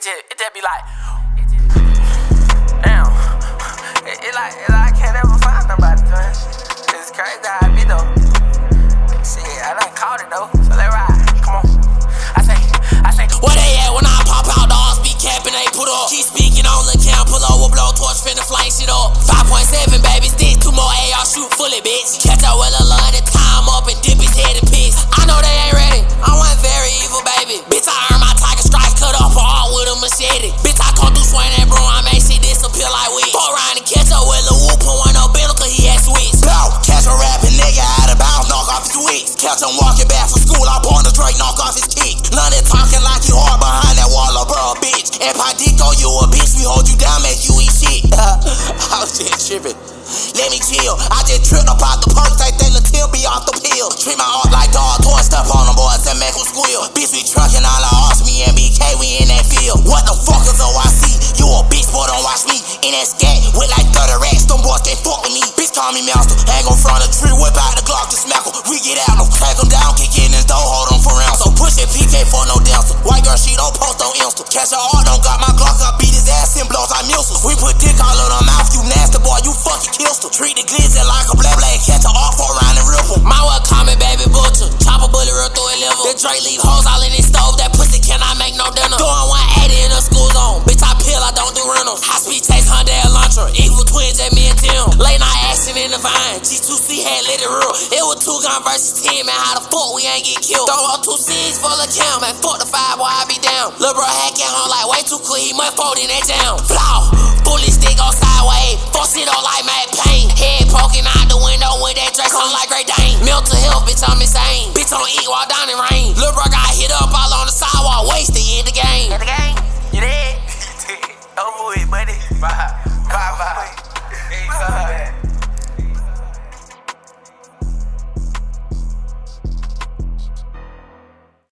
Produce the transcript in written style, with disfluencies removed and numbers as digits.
just be like, damn. It like I can't ever find nobody doing that shit. It's crazy how I be though. Shit, I done caught it though, so let's ride. Come on. I say, where they at when I pop out? Dogs be capping, they put up. Keep speaking on the cam, pull over, blow torch, finna flame shit up. 5.7, baby, stick 2 more AR, shoot fully, bitch. Catch out with a line and time up and dip his head in piss. I know they ain't ready, I want very evil, baby. Bitch, I earned my tiger stripes, cut off her arm with a machete. Bitch, I come through swing that broom, I make shit disappear like weed. Fuck around and catch up with Lil Woo, put one on Bill, cause he had switch. Go, catch a rapping nigga out of bounds, knock off his switch. Catch him walking back from school, I born the Drake, knock off his kick. London talking like you hard behind that wall, bro, bitch. And Padito, you a bitch, we hold you down, make you eat shit. I was just tripping. Let me chill. I just tripped up out the perks, they think Latil be off the pill. Treat my art like dog, toy stuff on them boys and make them squeal. Bitch, we trucking all our arts, me and BK, we in that field. What the fuck is OIC? You a bitch, boy, don't watch me. In that scat with like 30 racks, them boys can't fuck with me. Bitch, call me master, hang on front of the tree, whip out the Glock to smack 'em. We get out, no track 'em down, kick in his door, hold 'em for round. So push that PK for no dancer. White girl, she don't post on Insta. Catch her art, don't got my Glock, I beat his ass and blows like missiles. We put dick all in her mouth, you nasty boy, you fucking killster. Treat the glizzy like a black blade, catch her off around and rip 'em. My well call me baby butcher, chop a bullet real through his liver. That Drake leave hoes all in his stove, that pussy cannot make no dinner. Throwing 180 in the school zone, bitch I peel, I don't do rentals. High speed chase Hyundai Elantra, equal twins at me and Tim. Late night action in the vine, G2C had let it real. It was 2 gun versus 10, man, how the fuck we ain't get killed? Throw up 2 C's for the count, man, fuck the 5, boy, I be down. Lil' bro hacking home like way too quick, he must fold in that jam. Flaw, bullet stick on sideways, force it on like Matt Payne.